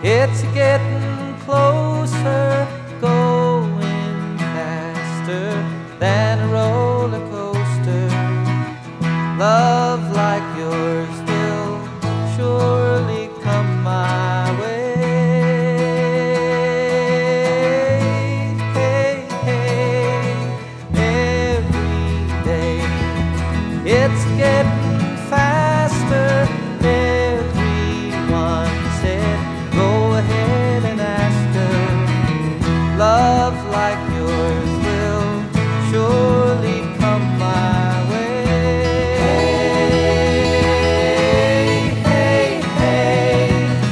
It's getting closer, going faster than a roller coaster. Love like yours will surely come my way. Hey, hey, every day it's getting faster. Everyone said, go ahead and ask her. Love like yours will surely come my way. Hey, hey,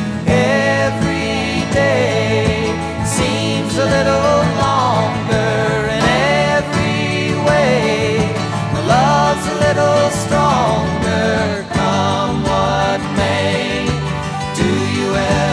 every day seems a little longer in every way. The love's a little stronger, come what may. Do you ever